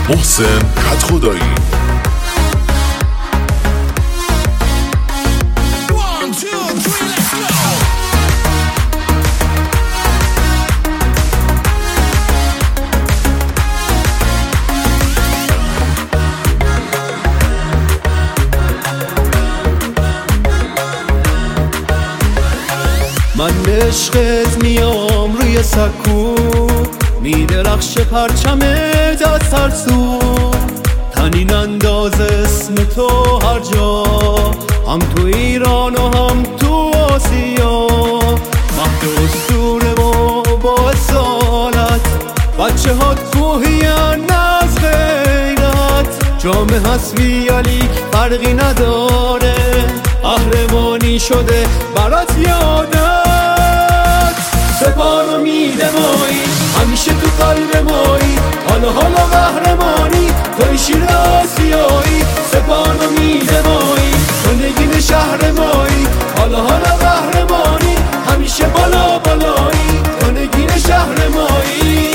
محسن کدخدایی. من به عشقت میام روی سکو، میدرخش پرچمت از هر سو، تنین انداز اسم تو هر جا، هم تو ایران و هم تو آسیا، مهد اسطوره و با اصالت، بچه هات کوهین از غیرت، جامعه هستی علی فرقی نداره، قهرمانی شده برات یادت، سپانو میده مایی همیشه تو قلب مایی، حالا قهرمانی توی شیر آسیایی، سپانو میده مایی تو نگین شهر مایی، حالا قهرمانی همیشه بالا بالایی تو نگین شهر مایی.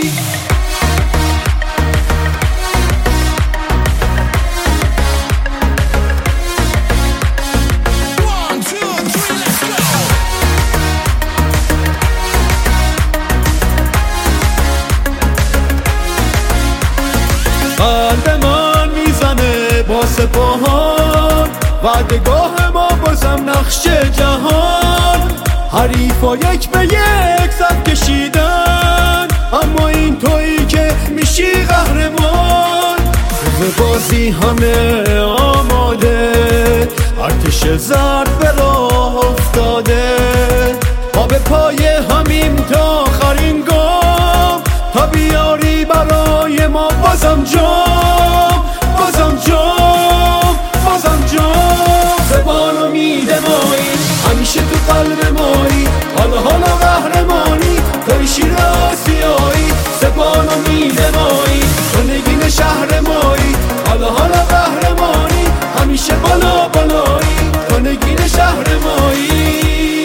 قلب من میزنه با سپاهان، وعدگاه ما بازم نقش جهان، حریفا یک به یک صد کشیدن، اما این تویی که میشی قهرمان، روز بازی همه آماده، ارتش زرد به راه افتاده، ما به پای همیم تا آخرین گام، تا بیاری برای ما بازم جام، بازم جام، بازم جام، زبانو میده مایی همیشه تو قلب مایی، حالا قهرمانی توی شیر آسیایی، زبانو میده مایی تو نگین شهر مایی، حالا قهرمانی همیشه بالا بالایی تو نگین شهر مایی.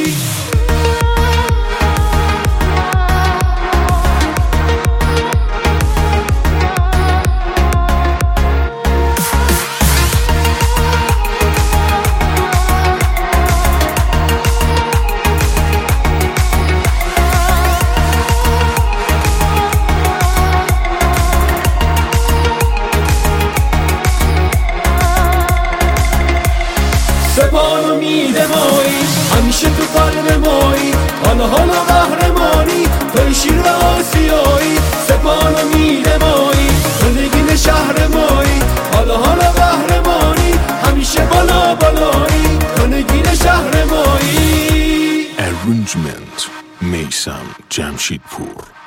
سپانو میده مایی همیشه تو قلب مایی، حالا قهرمانی توی شیر آسیایی، سپانو میده مایی تو نگین شهر مایی، حالا قهرمانی همیشه بالا بالایی تو نگین شهر مایی. Arrangement میثم جمشیدپور.